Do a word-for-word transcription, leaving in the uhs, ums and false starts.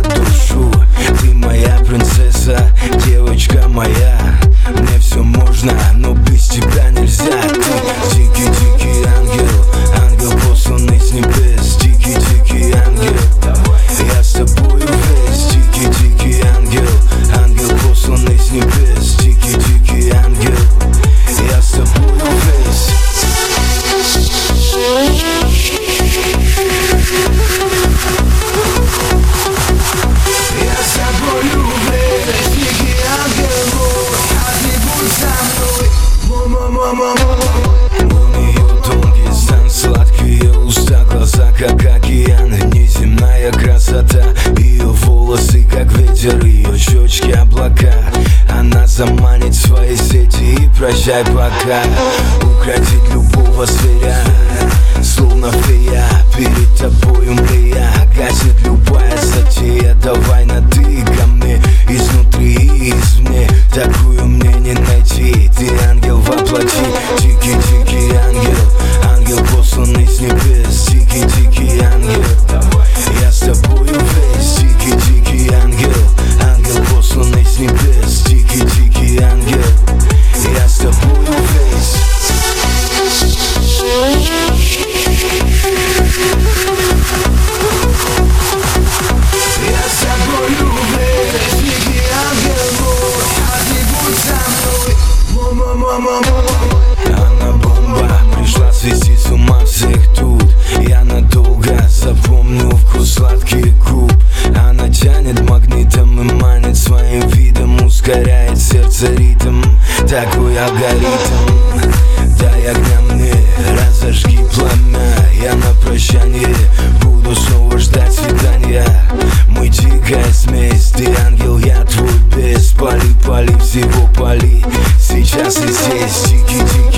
душу. Ты моя принцесса, девочка моя. Мне все можно, но без тебя нельзя. Ты дикий-дикий ангел, ангел посланный с небес. Дикий-дикий ангел, я с тобою весь. Дикий-дикий ангел, ангел посланный с небес. Дикий-дикий ангел, я с тобою весь. Я с тобою весь, дикий ангел мой, а ты будь со мной, ма-ма-ма-ма-ма. У нее тонкий сан, сладкие уста, глаза как океан, неземная красота. Ее волосы как ветер, ее щечки облака. Она заманит в свои сети и прощай пока. Укротит любого зверя, словно фея, перед тобою мрия. Гасит любая затея, давай на ты ко мне, изнутри и извне. Такую мне не найти, ты ангел воплоти. Дикий-дикий ангел, ангел посланный с небес. Дикий-дикий ангел, я с тобою весь. Дикий-дикий ангел, ангел посланный с небес. Дикий-дикий ангел, я с тобою весь. Я с тобою весь, дикий ангел мой, а ты будь со мной, ма-ма-ма-ма-ма. Она бомба, пришла свести с ума всех тут. Я надолго запомню вкус сладких губ. Она тянет магнитом и манит своим видом, ускоряет сердце ритм, такой алгоритм. Дай огня мне, разожги пламя. Я на прощание буду снова ждать свидания. Мы дикая смесь, ты ангел, я твой бес. Пали, пали, всего пали, сейчас и здесь. Дикий-дикий